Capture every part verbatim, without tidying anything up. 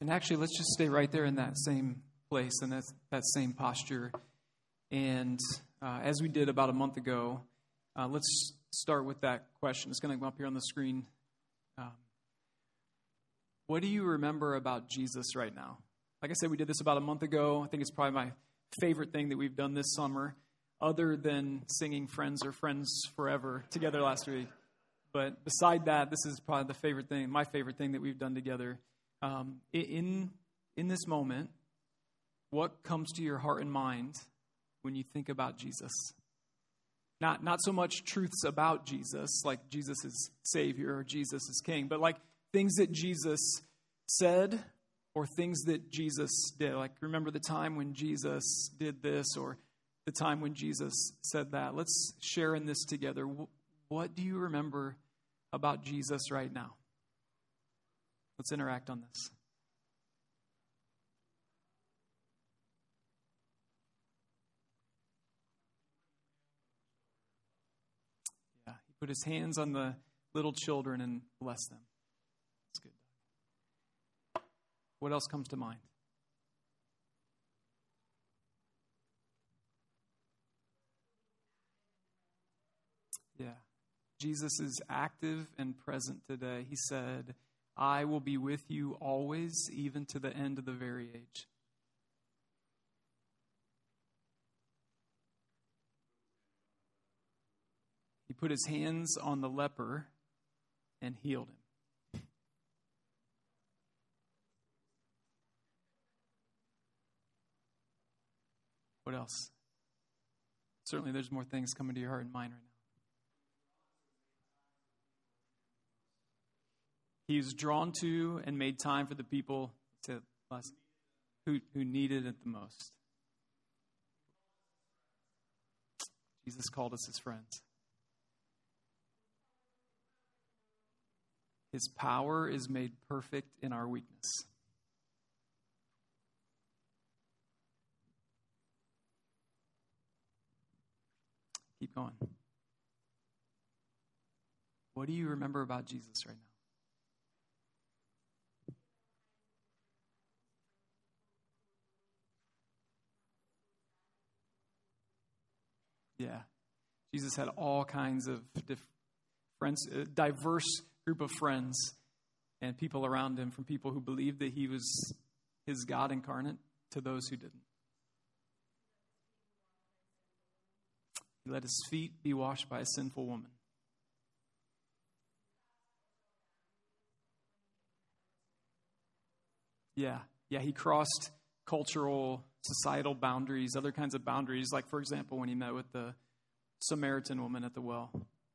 And actually, let's just stay right there in that same place and that, that same posture. And uh, as we did about a month ago, uh, let's start with that question. It's going to come up here on the screen. Um, what do you remember about Jesus right now? Like I said, we did this about a month ago. I think it's probably my favorite thing that we've done this summer, other than singing Friends or Friends Forever together last week. But beside that, this is probably the favorite thing, my favorite thing that we've done together. Um, in in this moment, what comes to your heart and mind when you think about Jesus? Not not so much truths about Jesus, like Jesus is Savior or Jesus is King, but like things that Jesus said or things that Jesus did. Like, remember the time when Jesus did this or the time when Jesus said that. Let's share in this together. What do you remember about Jesus right now? Let's interact on this. Yeah, he put his hands on the little children and blessed them. That's good. What else comes to mind? Yeah. Jesus is active and present today. He said, I will be with you always, even to the end of the very age. He put his hands on the leper and healed him. What else? Certainly there's more things coming to your heart and mind right now. He was drawn to and made time for the people to, who, who needed it the most. Jesus called us his friends. His power is made perfect in our weakness. Keep going. What do you remember about Jesus right now? Yeah, Jesus had all kinds of diff- friends, a diverse group of friends and people around him, from people who believed that he was his God incarnate to those who didn't. He let his feet be washed by a sinful woman. Yeah, yeah, he crossed cultural, societal boundaries, other kinds of boundaries, like, for example, when he met with the Samaritan woman at the well.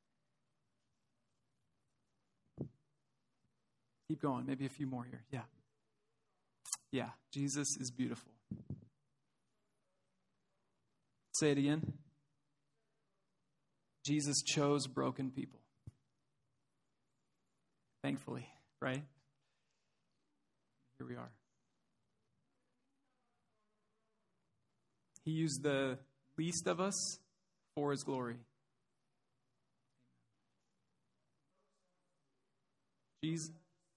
Keep going, maybe a few more here. Yeah. Yeah, Jesus is beautiful. Say it again. Jesus chose broken people. Thankfully, right? Here we are. He used the least of us for his glory. Jesus.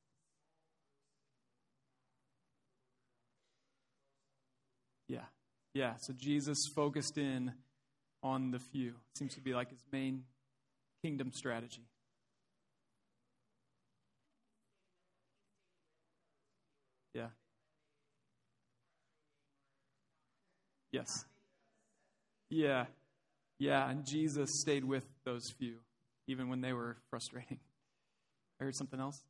Yeah, yeah. So Jesus focused in on the few. It seems to be like his main kingdom strategy. Yeah. Yes. Yeah. Yeah, and Jesus stayed with those few, even when they were frustrating. I heard something else?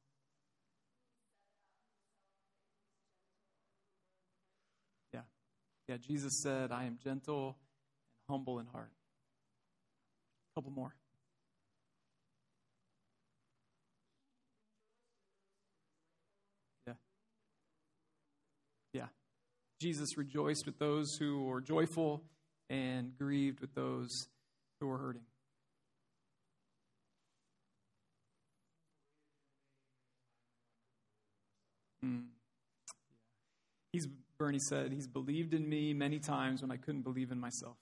Yeah. Yeah, Jesus said, I am gentle and humble in heart. A couple more. Yeah. Yeah. Jesus rejoiced with those who were joyful and grieved with those who were hurting. Mm. He's, Bernie said, he's believed in me many times when I couldn't believe in myself.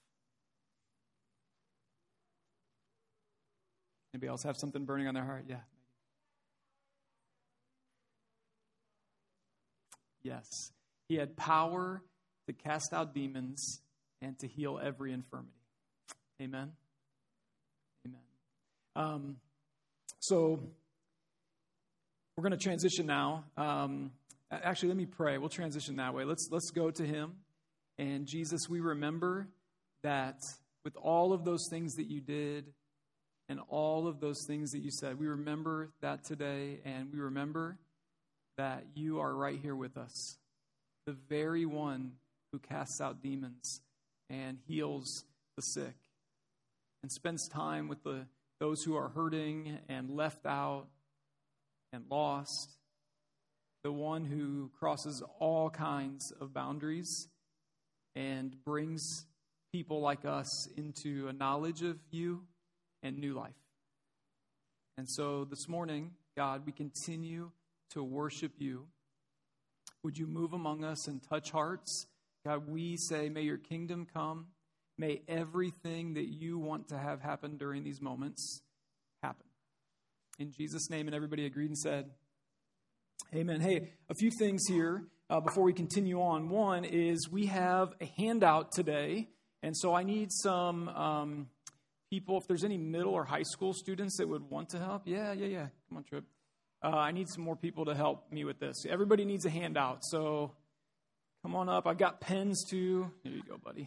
Anybody else have something burning on their heart? Yeah. Yes. He had power to cast out demons and to heal every infirmity. Amen? Amen. Um, so, we're going to transition now. Um, actually, let me pray. We'll transition that way. Let's let's go to him. And Jesus, we remember that with all of those things that you did and all of those things that you said, we remember that today, and we remember that you are right here with us, the very one who casts out demons and heals the sick and spends time with the those who are hurting and left out and lost, the one who crosses all kinds of boundaries and brings people like us into a knowledge of you and new life. And so this morning, God, we continue to worship you. Would you move among us and touch hearts? God, we say, may your kingdom come. May everything that you want to have happen during these moments happen. In Jesus' name, and everybody agreed and said, amen. Hey, a few things here uh, before we continue on. One is we have a handout today, and so I need some um, people, if there's any middle or high school students that would want to help. Yeah, yeah, yeah. Come on, Trip. Uh, I need some more people to help me with this. Everybody needs a handout, so come on up. I've got pens too. There you go, buddy.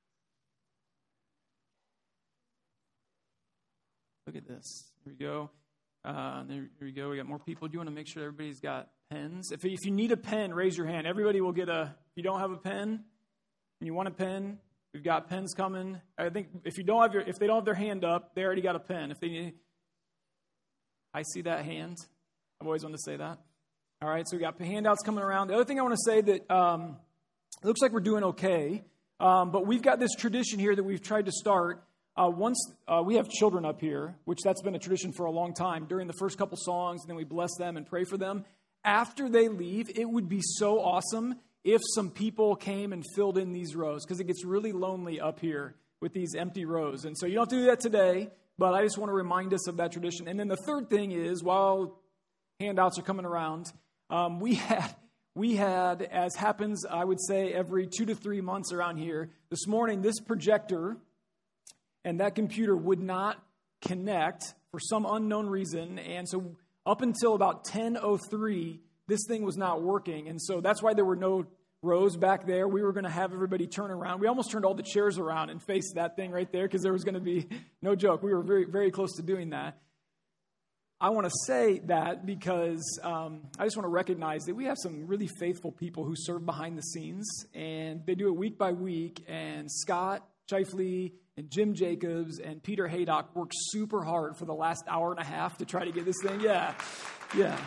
Look at this. Here we go. Uh, there, here we go. We got more people. Do you want to make sure everybody's got pens? If if you need a pen, raise your hand. Everybody will get a. If you don't have a pen, and you want a pen, we've got pens coming. I think if you don't have your, if they don't have their hand up, they already got a pen. If they need, I see that hand. I've always wanted to say that. All right, so we got handouts coming around. The other thing I want to say that um, it looks like we're doing okay, um, but we've got this tradition here that we've tried to start. Uh, once uh, we have children up here, which that's been a tradition for a long time, during the first couple songs, and then we bless them and pray for them. After they leave, it would be so awesome if some people came and filled in these rows, because it gets really lonely up here with these empty rows. And so you don't have to do that today, but I just want to remind us of that tradition. And then the third thing is, while handouts are coming around, um, we had... We had, as happens, I would say, every two to three months around here, this morning, this projector and that computer would not connect for some unknown reason. And so up until about ten oh three, this thing was not working. And so that's why there were no rows back there. We were going to have everybody turn around. We almost turned all the chairs around and faced that thing right there because there was going to be, no joke, we were very, very close to doing that. I want to say that because um, I just want to recognize that we have some really faithful people who serve behind the scenes, and they do it week by week. And Scott Chifley and Jim Jacobs and Peter Haydock worked super hard for the last hour and a half to try to get this thing. Yeah, yeah.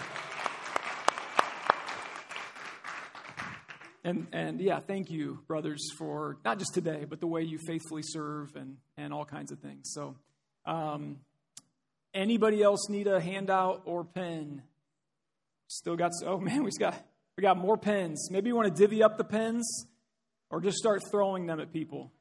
And, and yeah, thank you, brothers, for not just today, but the way you faithfully serve and, and all kinds of things. So, um anybody else need a handout or pen? Still got, oh man, we got we got more pens. Maybe you want to divvy up the pens or just start throwing them at people.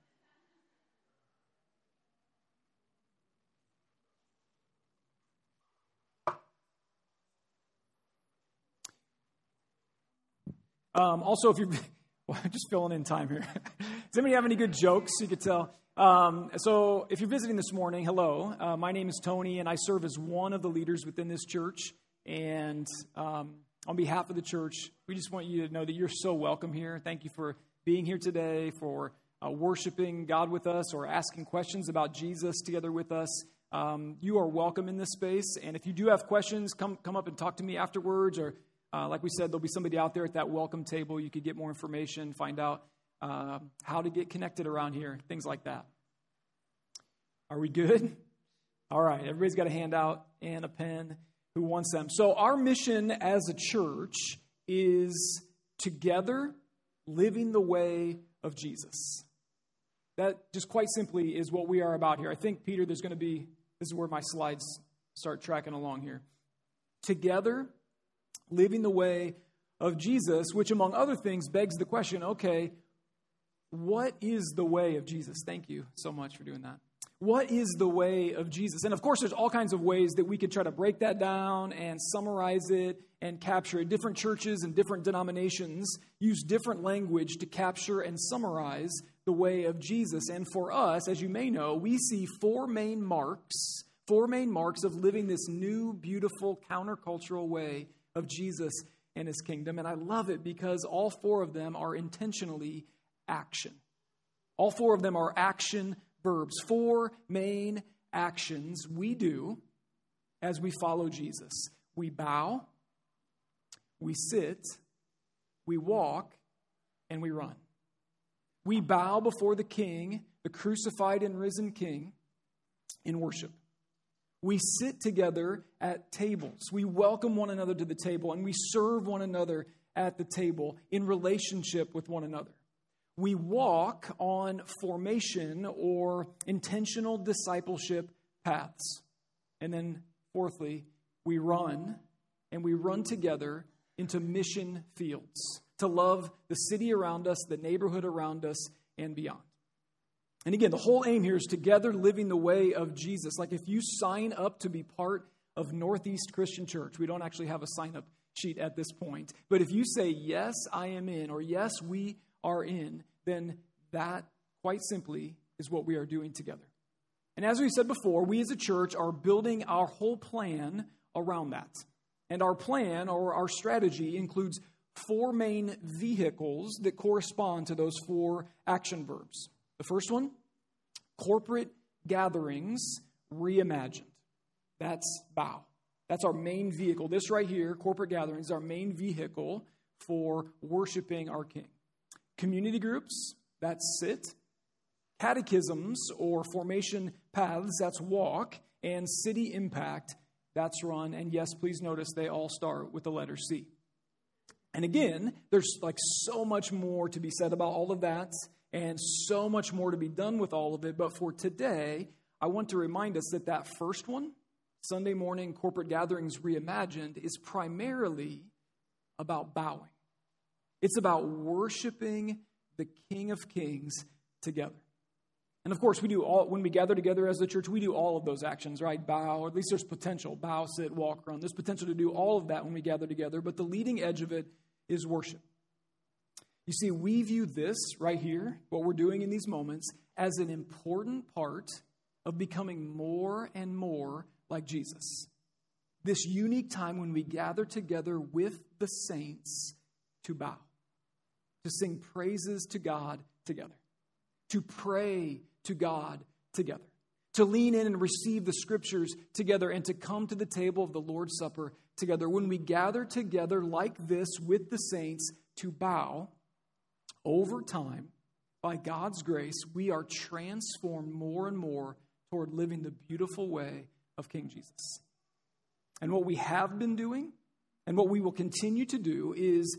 Um, also, if you're well, just filling in time here. Does anybody have any good jokes you could tell? Um, so if you're visiting this morning, hello. Uh, my name is Tony, and I serve as one of the leaders within this church. And um, on behalf of the church, we just want you to know that you're so welcome here. Thank you for being here today, for uh, worshiping God with us, or asking questions about Jesus together with us. Um, you are welcome in this space. And if you do have questions, come come up and talk to me afterwards. Or uh, like we said, there'll be somebody out there at that welcome table. You could get more information, find out Uh, how to get connected around here, things like that. Are we good? All right, everybody's got a handout and a pen. Who wants them? So our mission as a church is together living the way of Jesus. That just quite simply is what we are about here. I think, Peter, there's going to be, this is where my slides start tracking along here. Together, living the way of Jesus, which among other things begs the question, okay, what is the way of Jesus? Thank you so much for doing that. What is the way of Jesus? And of course, there's all kinds of ways that we could try to break that down and summarize it and capture it. Different churches and different denominations use different language to capture and summarize the way of Jesus. And for us, as you may know, we see four main marks, four main marks of living this new, beautiful, countercultural way of Jesus and his kingdom. And I love it because all four of them are intentionally action. All four of them are action verbs. Four main actions we do as we follow Jesus. We bow, we sit, we walk, and we run. We bow before the King, the crucified and risen King, in worship. We sit together at tables. We welcome one another to the table, and we serve one another at the table in relationship with one another. We walk on formation or intentional discipleship paths. And then, fourthly, we run, and we run together into mission fields to love the city around us, the neighborhood around us, and beyond. And again, the whole aim here is together living the way of Jesus. Like if you sign up to be part of Northeast Christian Church, we don't actually have a sign-up sheet at this point, but if you say, yes, I am in, or yes, we are in, then that, quite simply, is what we are doing together. And as we said before, we as a church are building our whole plan around that. And our plan, or our strategy, includes four main vehicles that correspond to those four action verbs. The first one, corporate gatherings reimagined. That's bow. That's our main vehicle. This right here, corporate gatherings, is our main vehicle for worshiping our King. Community groups, that's sit. Catechisms or formation paths, that's walk. And city impact, that's run. And yes, please notice they all start with the letter C. And again, there's like so much more to be said about all of that and so much more to be done with all of it. But for today, I want to remind us that that first one, Sunday morning corporate gatherings reimagined, is primarily about bowing. It's about worshiping the King of Kings together. And of course, we do all, when we gather together as a church, we do all of those actions, right? Bow, or at least there's potential. Bow, sit, walk, run. There's potential to do all of that when we gather together, but the leading edge of it is worship. You see, we view this right here, what we're doing in these moments, as an important part of becoming more and more like Jesus. This unique time when we gather together with the saints to bow, to sing praises to God together, to pray to God together, to lean in and receive the scriptures together, and to come to the table of the Lord's Supper together. When we gather together like this with the saints to bow, over time, by God's grace, we are transformed more and more toward living the beautiful way of King Jesus. And what we have been doing and what we will continue to do is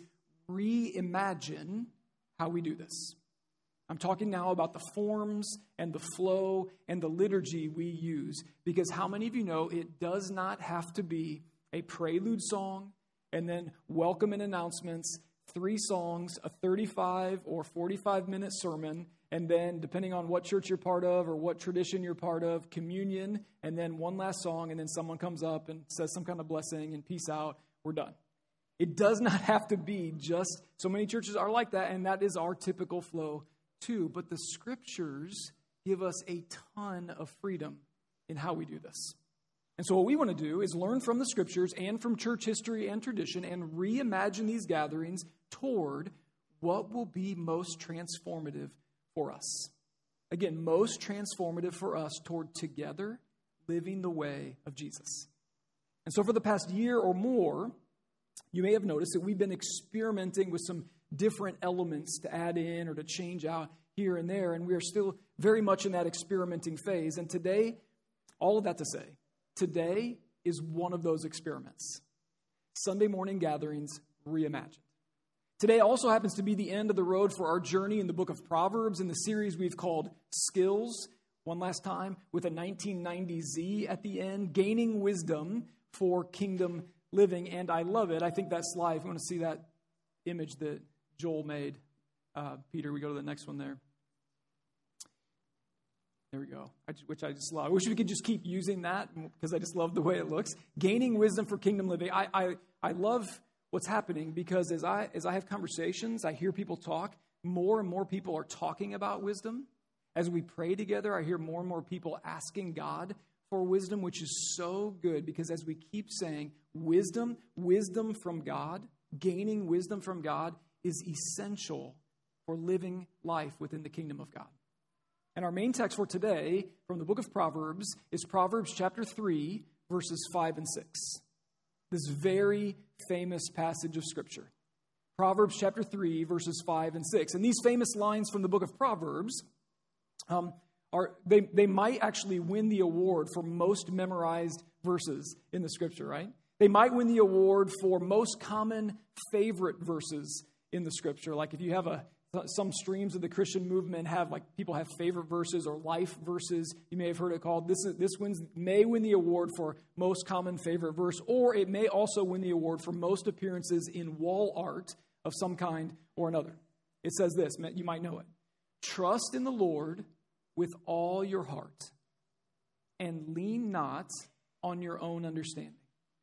reimagine how we do this. I'm talking now about the forms and the flow and the liturgy we use, because how many of you know it does not have to be a prelude song and then welcome and announcements, three songs, a thirty-five or forty-five minute sermon, and then depending on what church you're part of or what tradition you're part of, communion, and then one last song, and then someone comes up and says some kind of blessing and peace out, we're done. It does not have to be just, so many churches are like that, and that is our typical flow too. But the scriptures give us a ton of freedom in how we do this. And so what we want to do is learn from the scriptures and from church history and tradition and reimagine these gatherings toward what will be most transformative for us. Again, most transformative for us toward together living the way of Jesus. And so for the past year or more, you may have noticed that we've been experimenting with some different elements to add in or to change out here and there, and we are still very much in that experimenting phase. And today, all of that to say, today is one of those experiments. Sunday morning gatherings reimagined. Today also happens to be the end of the road for our journey in the book of Proverbs in the series we've called Skills, one last time, with a nineteen ninety Z at the end, gaining wisdom for kingdom living. And I love it. I think that slide, if you want to see that image that Joel made, uh, Peter, we go to the next one there. There we go, I, which I just love. I wish we could just keep using that because I just love the way it looks. Gaining wisdom for kingdom living. I, I, I love what's happening because as I, as I have conversations, I hear people talk. More and more people are talking about wisdom. As we pray together, I hear more and more people asking God for wisdom, which is so good because as we keep saying wisdom, wisdom from God, gaining wisdom from God is essential for living life within the kingdom of God. And our main text for today from the book of Proverbs is Proverbs chapter three, verses five and six. This very famous passage of Scripture. Proverbs chapter three, verses five and six. And these famous lines from the book of Proverbs um, are they, they might actually win the award for most memorized verses in the Scripture, right? They might win the award for most common favorite verses in the Scripture. Like if you have a some streams of the Christian movement have like people have favorite verses or life verses. You may have heard it called. This is, this wins may win the award for most common favorite verse, or it may also win the award for most appearances in wall art of some kind or another. It says this, you might know it. Trust in the Lord with all your heart and lean not on your own understanding.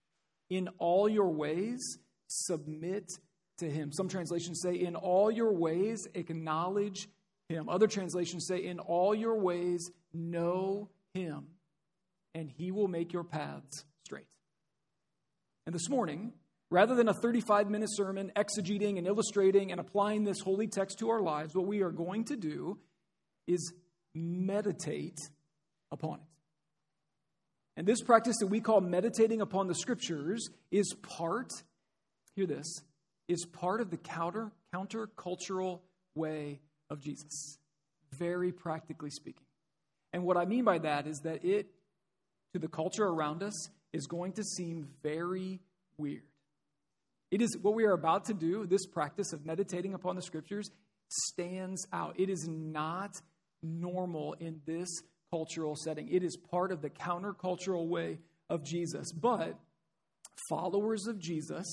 In all your ways, submit to him. Some translations say, in all your ways, acknowledge him. Other translations say, in all your ways, know him, and he will make your paths straight. And this morning, rather than a thirty-five minute sermon exegeting and illustrating and applying this holy text to our lives, what we are going to do is meditate upon it. And this practice that we call meditating upon the Scriptures is part, hear this, is part of the counter counter-cultural way of Jesus, very practically speaking. And what I mean by that is that it, to the culture around us, is going to seem very weird. It is what we are about to do, this practice of meditating upon the Scriptures, stands out. It is not normal in this cultural setting. It is part of the countercultural way of Jesus. But followers of Jesus,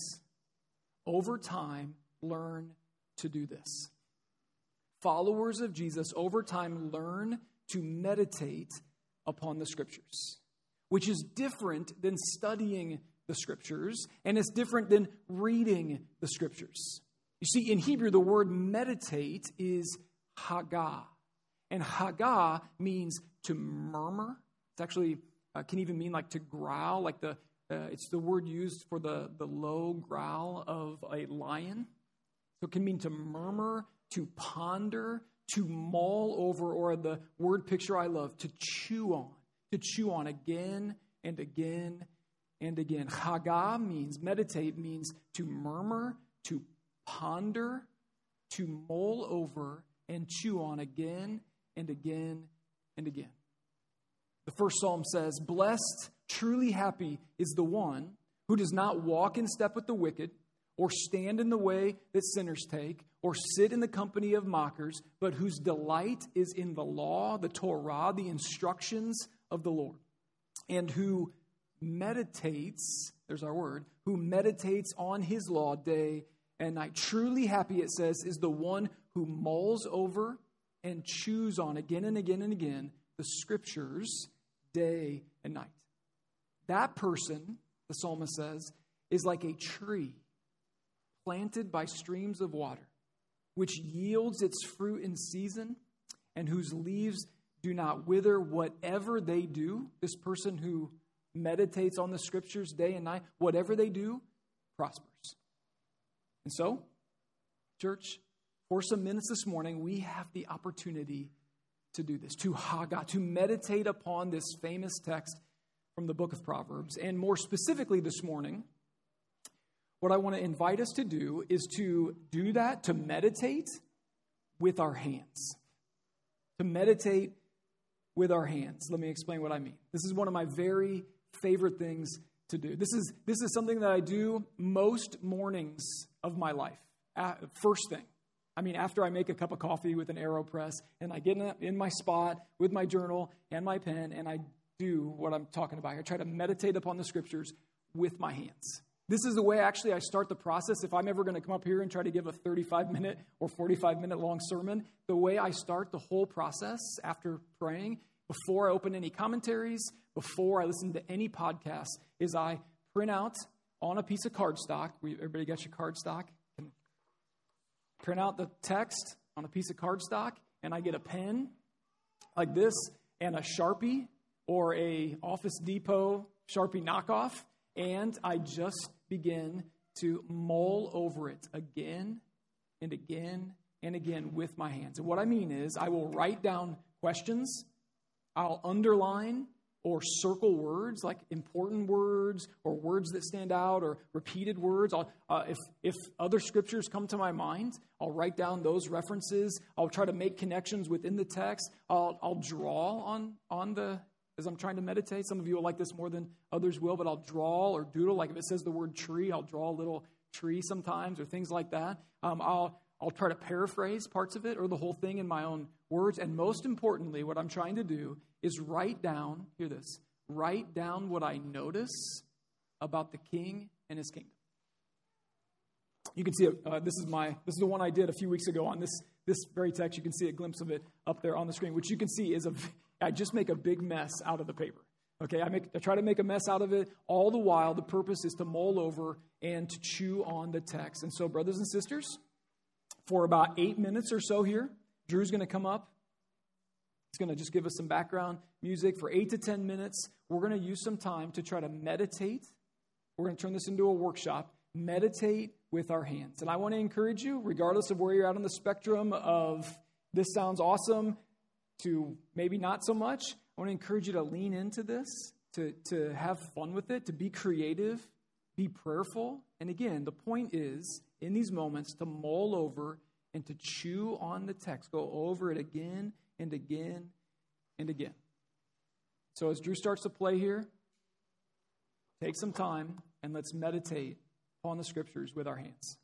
over time, learn to do this. Followers of Jesus, over time, learn to meditate upon the Scriptures, which is different than studying the Scriptures, and it's different than reading the Scriptures. You see, in Hebrew, the word meditate is hagah, and hagah means to murmur. It's actually uh, can even mean like to growl, like the uh, it's the word used for the, the low growl of a lion. So it can mean to murmur, to ponder, to mull over, or the word picture I love, to chew on, to chew on again and again and again. Hagah means, meditate means to murmur, to ponder, to mull over, and chew on again and again and again. The first psalm says, blessed, truly happy is the one who does not walk in step with the wicked, or stand in the way that sinners take, or sit in the company of mockers, but whose delight is in the law, the Torah, the instructions of the Lord, and who meditates, there's our word, who meditates on his law day and night. Truly happy, it says, is the one who mulls over and chews on again and again and again the Scriptures day and night. That person, the psalmist says, is like a tree planted by streams of water, which yields its fruit in season and whose leaves do not wither. Whatever they do, this person who meditates on the Scriptures day and night, whatever they do, prospers. And so, church, for some minutes this morning, we have the opportunity to do this, to hagah, to meditate upon this famous text from the book of Proverbs. And more specifically this morning, what I want to invite us to do is to do that, to meditate with our hands. To meditate with our hands. Let me explain what I mean. This is one of my very favorite things to do. This is this is something that I do most mornings of my life. Uh, first thing. I mean, after I make a cup of coffee with an AeroPress, and I get in, in my spot with my journal and my pen, and I do what I'm talking about. I try to meditate upon the Scriptures with my hands. This is the way, actually, I start the process. If I'm ever going to come up here and try to give a thirty-five minute or forty-five minute long sermon, the way I start the whole process after praying before I open any commentaries, before I listen to any podcasts, is I print out on a piece of cardstock. Everybody got your cardstock? Print out the text on a piece of cardstock, and I get a pen like this and a Sharpie or a Office Depot Sharpie knockoff, and I just begin to mull over it again and again and again with my hands. And what I mean is I will write down questions, I'll underline or circle words like important words or words that stand out or repeated words. I'll, uh, if, if other scriptures come to my mind, I'll write down those references. I'll try to make connections within the text. I'll, I'll draw on, on the, as I'm trying to meditate. Some of you will like this more than others will, but I'll draw or doodle. Like if it says the word tree, I'll draw a little tree sometimes or things like that. Um, I'll, I'll try to paraphrase parts of it or the whole thing in my own words. And most importantly, what I'm trying to do is write down, hear this, write down what I notice about the king and his kingdom. You can see it. Uh, this is my, this is the one I did a few weeks ago on this, this very text. You can see a glimpse of it up there on the screen, which you can see is a, I just make a big mess out of the paper. Okay, I make I try to make a mess out of it. All the while, the purpose is to mull over and to chew on the text. And so, brothers and sisters, for about eight minutes or so here, Drew's going to come up. He's going to just give us some background music. For eight to ten minutes, we're going to use some time to try to meditate. We're going to turn this into a workshop. Meditate with our hands. And I want to encourage you, regardless of where you're at on the spectrum of this sounds awesome to maybe not so much, I want to encourage you to lean into this, to, to have fun with it, to be creative, be prayerful. And again, the point is, in these moments, to mull over and to chew on the text. Go over it again and again and again. So as Drew starts to play here, take some time and let's meditate upon the scriptures with our hands.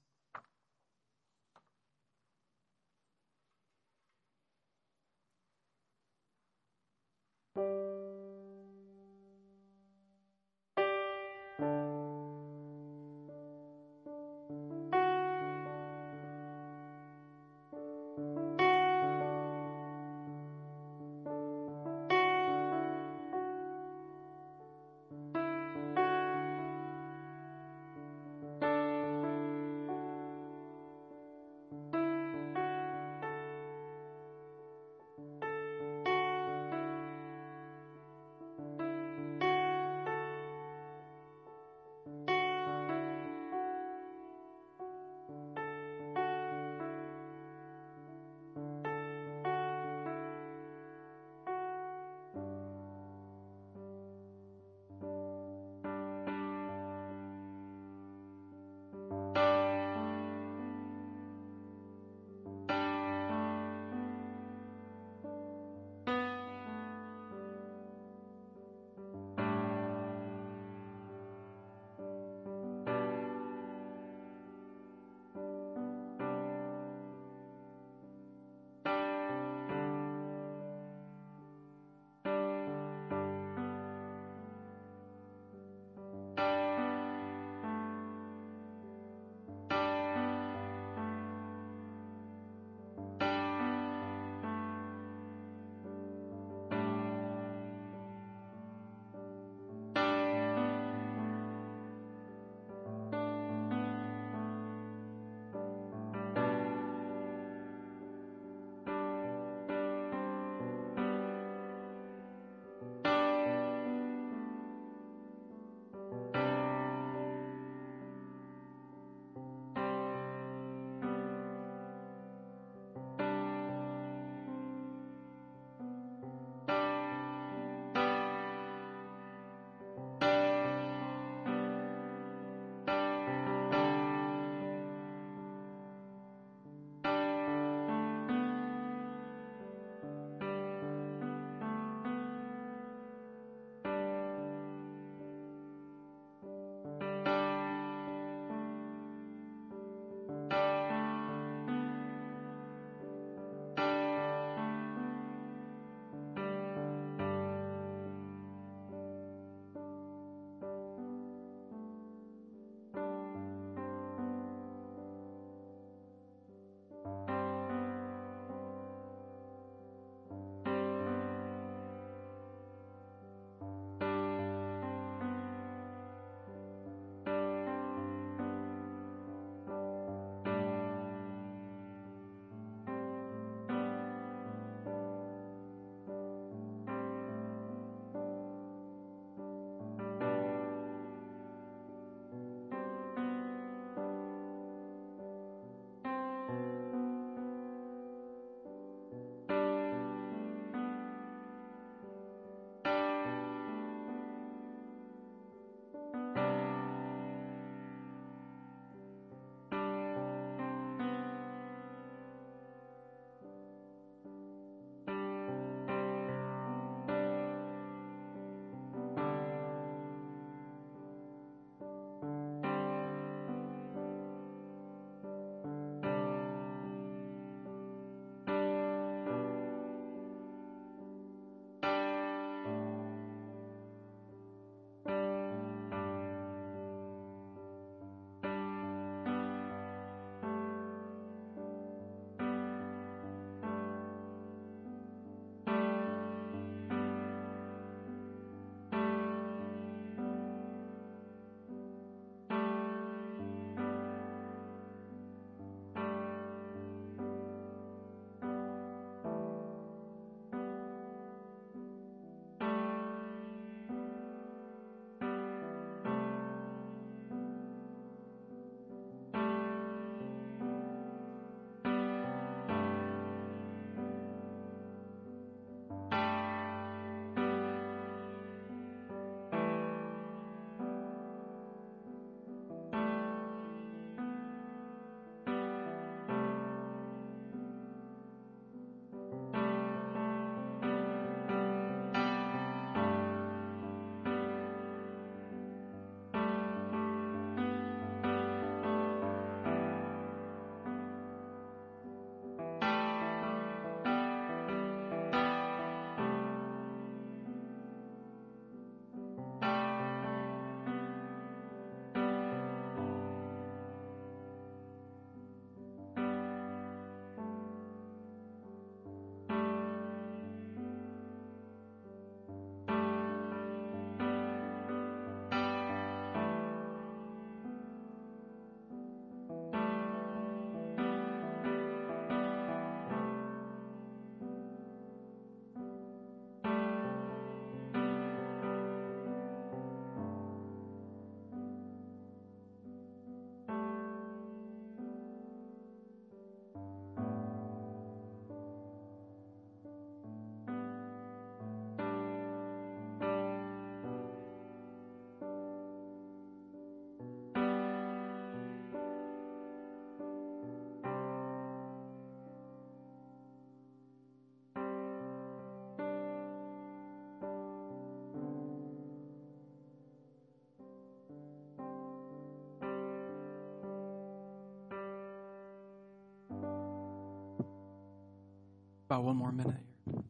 About one more minute here.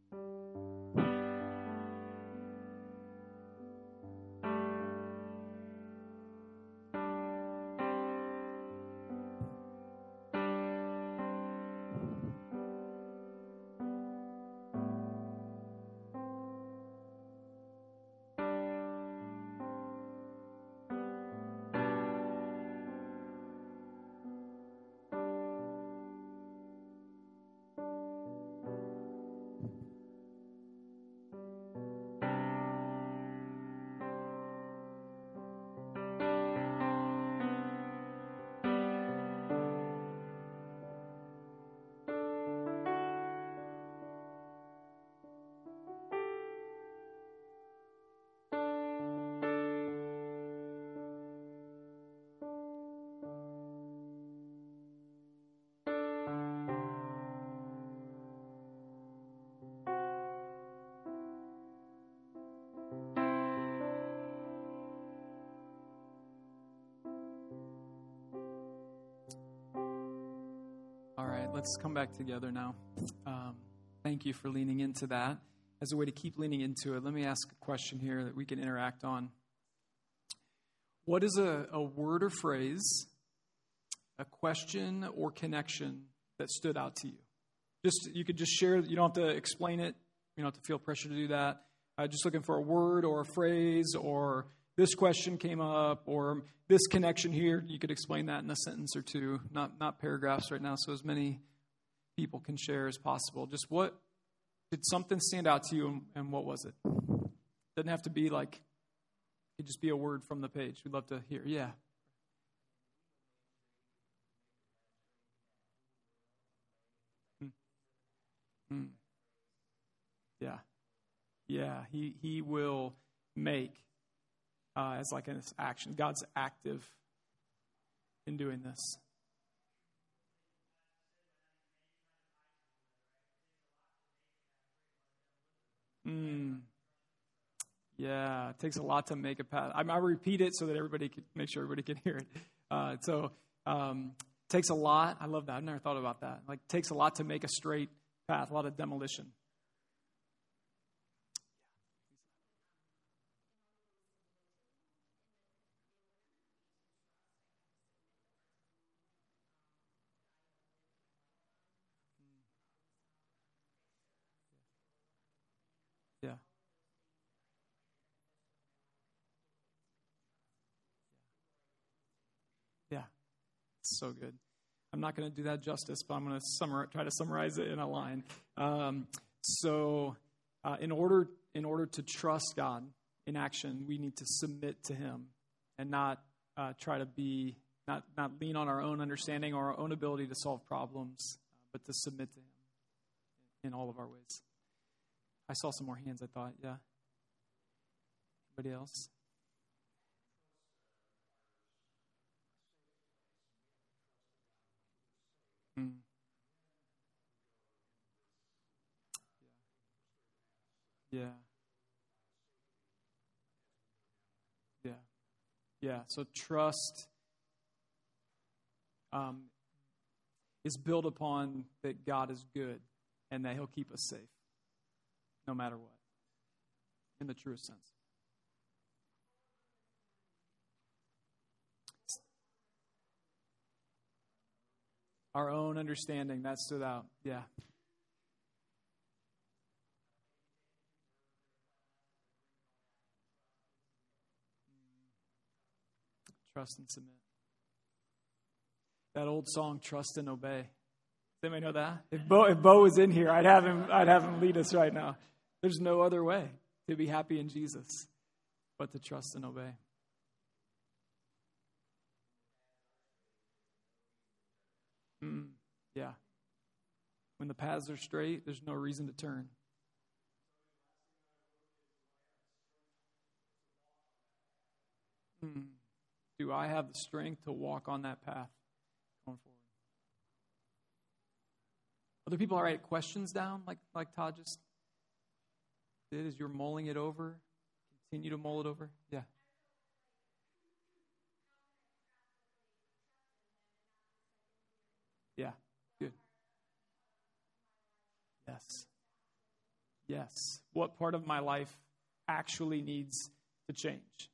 All right, let's come back together now. Um, thank you for leaning into that. As a way to keep leaning into it, let me ask a question here that we can interact on. What is a, a word or phrase, a question or connection that stood out to you? Just you could just share. You don't have to explain it. You don't have to feel pressure to do that. Uh, just looking for a word or a phrase, or this question came up, or this connection here. You could explain that in a sentence or two, not not paragraphs right now, so as many people can share as possible. Just what did something stand out to you, and, and what was it? Doesn't have to be like, it could just be a word from the page. We'd love to hear. Yeah. Hmm. Hmm. Yeah. Yeah. He he will make uh, as like an action. God's active in doing this. Mm. Yeah, it takes a lot to make a path. I, I repeat it so that everybody can make sure everybody can hear it. Uh, so um, it takes a lot. I love that. I've never thought about that. Like, it takes a lot to make a straight path. A lot of demolition. Yeah, yeah, it's so good. I'm not going to do that justice, but I'm going to summar- try to summarize it in a line. Um, so, uh, in order in order to trust God in action, we need to submit to Him and not uh, try to be not not lean on our own understanding or our own ability to solve problems, uh, but to submit to Him in all of our ways. I saw some more hands. I thought, yeah. Anybody else? Mm. Yeah, yeah, yeah. So trust um, is built upon that God is good and that He'll keep us safe, no matter what, in the truest sense. Our own understanding, that stood out. Yeah. Trust and submit. That old song, Trust and Obey. Does anybody know that? If Bo, if Bo was in here, I'd have him I'd have him lead us right now. There's no other way to be happy in Jesus but to trust and obey. Mm, yeah. When the paths are straight, there's no reason to turn. Mm. Do I have the strength to walk on that path going forward? Other people all write questions down like, like Todd just did as you're mulling it over? Continue to mull it over? Yeah. Yeah. Good. Yes. Yes. What part of my life actually needs to change?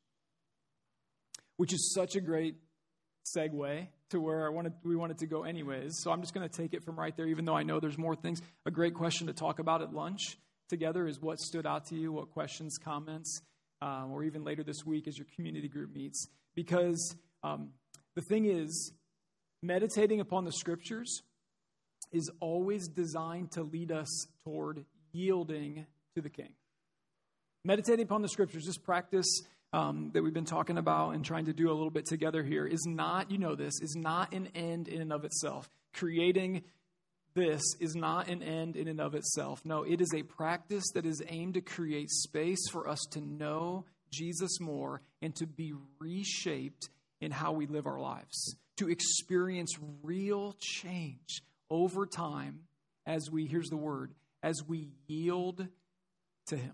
Which is such a great segue to where I wanted, we wanted to go anyways. So I'm just going to take it from right there, even though I know there's more things. A great question to talk about at lunch together is what stood out to you, what questions, comments, um, or even later this week as your community group meets. Because um, the thing is, meditating upon the Scriptures is always designed to lead us toward yielding to the King. Meditating upon the Scriptures, this practice um, that we've been talking about and trying to do a little bit together here is not, you know this, is not an end in and of itself. Creating this is not an end in and of itself. No, it is a practice that is aimed to create space for us to know Jesus more and to be reshaped in how we live our lives, to experience real change over time as we, here's the word, as we yield to Him.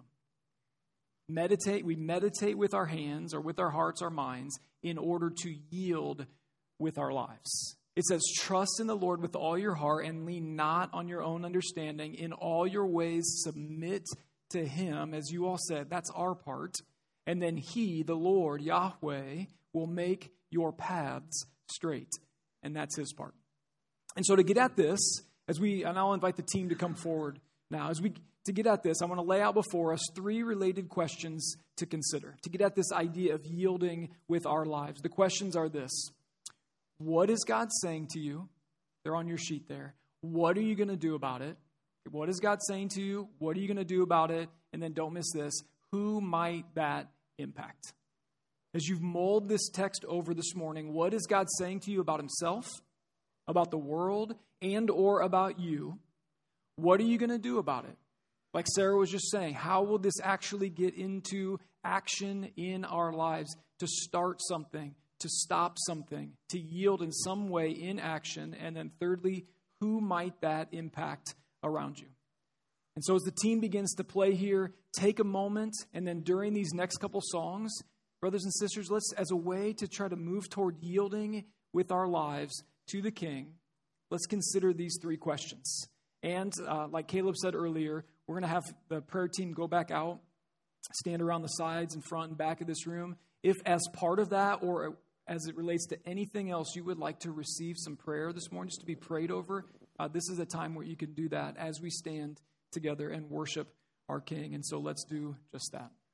Meditate, we meditate with our hands or with our hearts, our minds, in order to yield with our lives. It says, trust in the Lord with all your heart and lean not on your own understanding. In all your ways submit to Him. As you all said, that's our part. And then He, the Lord, Yahweh, will make your paths straight. And that's His part. And so to get at this, as we, and I'll invite the team to come forward now, as we, to get at this, I want to lay out before us three related questions to consider, to get at this idea of yielding with our lives. The questions are this: what is God saying to you? They're on your sheet there. What are you going to do about it? What is God saying to you? What are you going to do about it? And then don't miss this: who might that impact? As you've mulled this text over this morning, what is God saying to you about Himself, about the world, and or about you? What are you going to do about it? Like Sarah was just saying, how will this actually get into action in our lives to start something, to stop something, to yield in some way in action? And then thirdly, who might that impact around you? And so as the team begins to play here, take a moment, and then during these next couple songs, brothers and sisters, let's, as a way to try to move toward yielding with our lives to the King, let's consider these three questions. And uh, like Caleb said earlier, we're going to have the prayer team go back out, stand around the sides and front and back of this room. If as part of that or as it relates to anything else you would like to receive some prayer this morning, just to be prayed over, uh, this is a time where you can do that as we stand together and worship our King. And so let's do just that.